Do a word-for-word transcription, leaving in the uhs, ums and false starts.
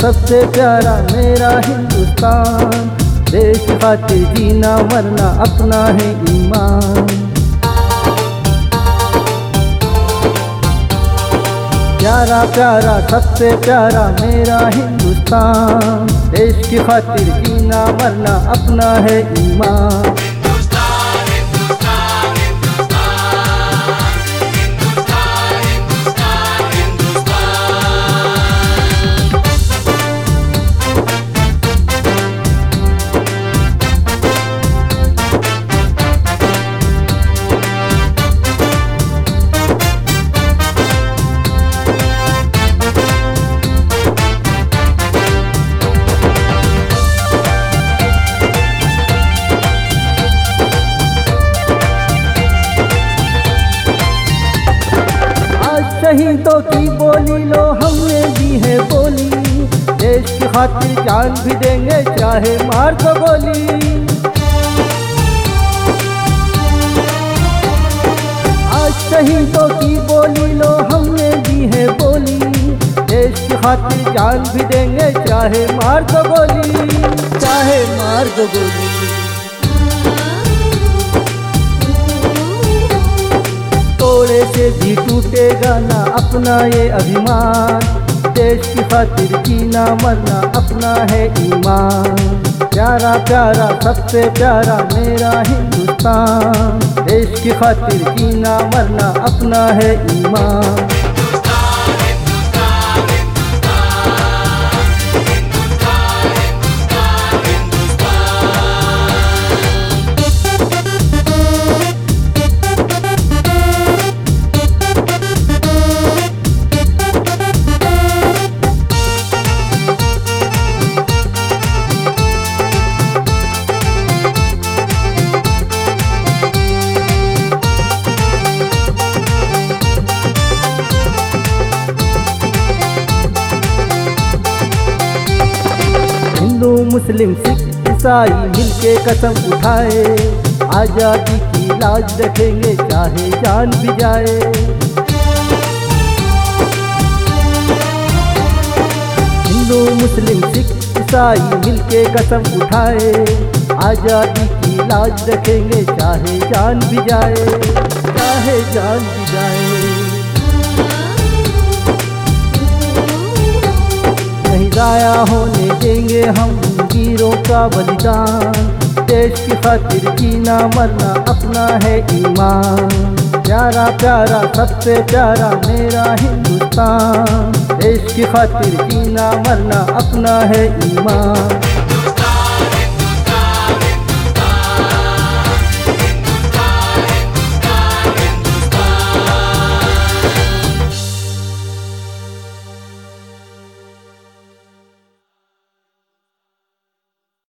सबसे प्यारा मेरा हिंदुस्तान। देश की खातिर जीना मरना अपना है ईमान। प्यारा प्यारा सबसे प्यारा मेरा हिंदुस्तान। देश की खातिर जीना मरना अपना है ईमान। शहीदों की बोली लो हमने दी है बोली। देश की खातिर जान भी देंगे चाहे मार दो गोली। आज शहीदों की बोली लो हमने दी है बोली। देश की खातिर जान भी देंगे चाहे मार दो गोली, चाहे मार दो गोली। तोड़े से भी टूटेगा ना अपना ये अभिमान। देश की खातिर जीना मरना अपना है ईमान। प्यारा प्यारा सबसे प्यारा मेरा हिंदुस्तान। देश की खातिर जीना मरना अपना है ईमान। हिंदू मुस्लिम सिख ईसाई मिलके कसम उठाए। आज़ादी की लाज रखेंगे चाहे जान भी जाए। हिंदू मुस्लिम सिख ईसाई मिलके कसम उठाए। आज़ादी की लाज रखेंगे चाहे जान भी जाए, चाहे जान भी जाए। नहीं जाया होने देंगे हम वीरों का बलिदान। देश की खातिर जीना मरना अपना है ईमान। प्यारा प्यारा सबसे प्यारा मेरा हिंदुस्तान। देश की खातिर जीना मरना अपना है ईमान।